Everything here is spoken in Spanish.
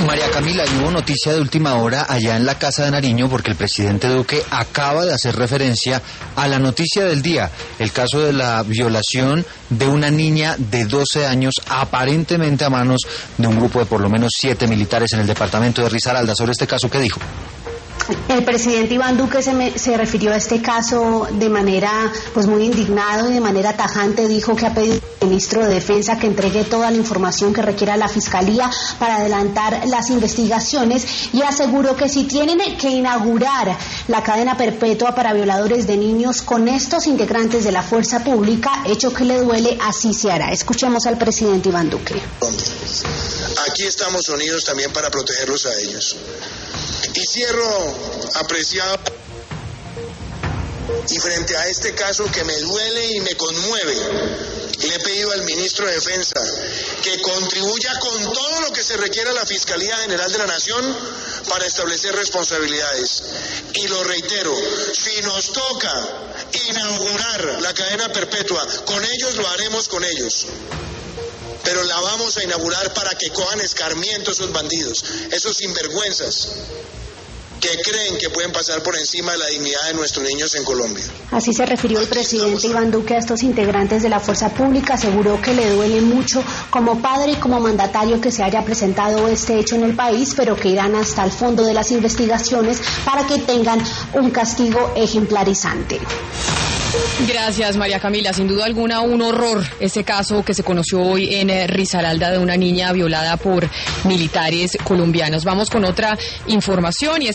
María Camila, y hubo noticia de última hora allá en la Casa de Nariño porque el presidente Duque acaba de hacer referencia a la noticia del día, el caso de la violación de una niña de 12 años aparentemente a manos de un grupo de por lo menos 7 militares en el departamento de Risaralda. Sobre este caso, ¿qué dijo? El presidente Iván Duque se refirió a este caso de manera muy indignado y de manera tajante. Dijo que ha pedido al ministro de Defensa que entregue toda la información que requiera la Fiscalía para adelantar las investigaciones y aseguró que si tienen que inaugurar la cadena perpetua para violadores de niños con estos integrantes de la fuerza pública, hecho que le duele, así se hará. Escuchemos al presidente Iván Duque. Aquí estamos unidos también para protegerlos a ellos. Y cierro, apreciado, y frente a este caso que me duele y me conmueve, le he pedido al ministro de Defensa que contribuya con todo lo que se requiera a la Fiscalía General de la Nación para establecer responsabilidades. Y lo reitero, si nos toca inaugurar la cadena perpetua, con ellos lo haremos con ellos. Pero la vamos a inaugurar para que cojan escarmiento esos bandidos, esos sinvergüenzas que creen que pueden pasar por encima de la dignidad de nuestros niños en Colombia. Así se refirió el presidente Iván Duque a estos integrantes de la fuerza pública. Aseguró que le duele mucho como padre y como mandatario que se haya presentado este hecho en el país, pero que irán hasta el fondo de las investigaciones para que tengan un castigo ejemplarizante. Gracias, María Camila. Sin duda alguna, un horror ese caso que se conoció hoy en Risaralda de una niña violada por militares colombianos. Vamos con otra información y